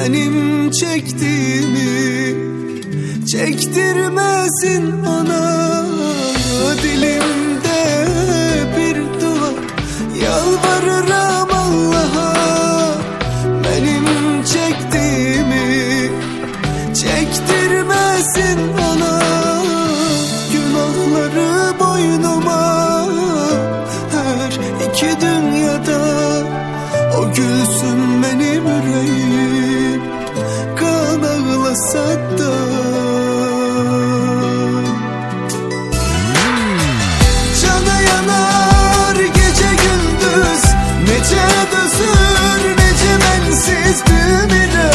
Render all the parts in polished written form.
benim çektiğimi çektirmesin ona. Dilimde bir dua yalvarırım Allah'a, benim çektiğimi çektirmesin ona. Günahları boynuma her iki dünyada, o gülsün benim yüreğim kan ağlasa da. Cana yanar gece gündüz, nece dözür nece bensiz büyümürüm.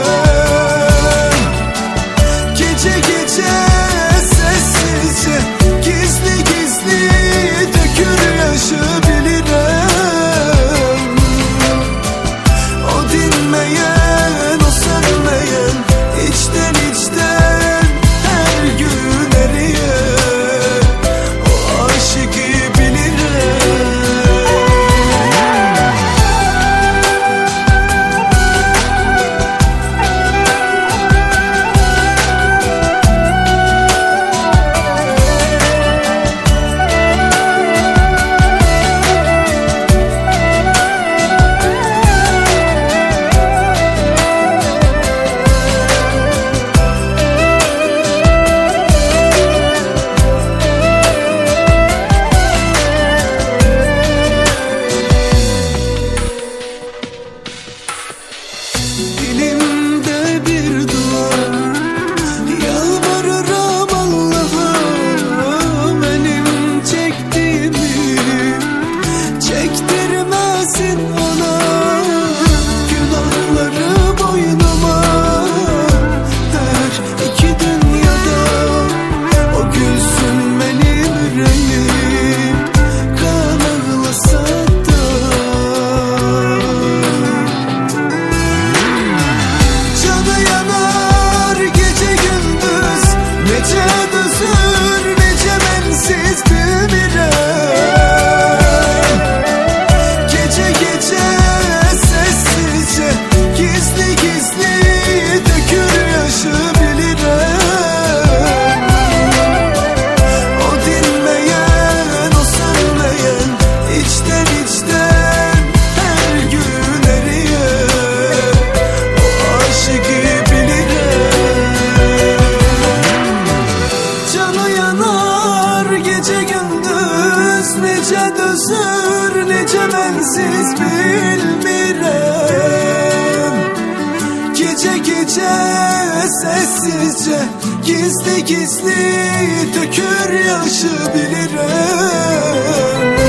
Gece gece sessizce gizli gizli dökür yaşı bilirim. O dinmeyen, o sönmeyen, içten içten her gün eriyen o aşıkı bilirim. Dilimde bir dua yalvarırım Allah'a, benim çektiğimi çektirmesin ona. Günahları boynuma her iki dünyada, o gülsün benim yüreğim kan ağlasa da. Cana yanar gece gündüz, nece dözür nece bensiz büyümürüm. Gece gece sessizce gizli gizli dökür yaşı bilirim. O dinmeyen, o sönmeyen, içten içten her gün eriyen o aşıkı bilirim. Canı yanar gece gündüz, nece dözür nece bensiz bilmirem. Gece gece sessizce gizli gizli dökür yaşı bilirim.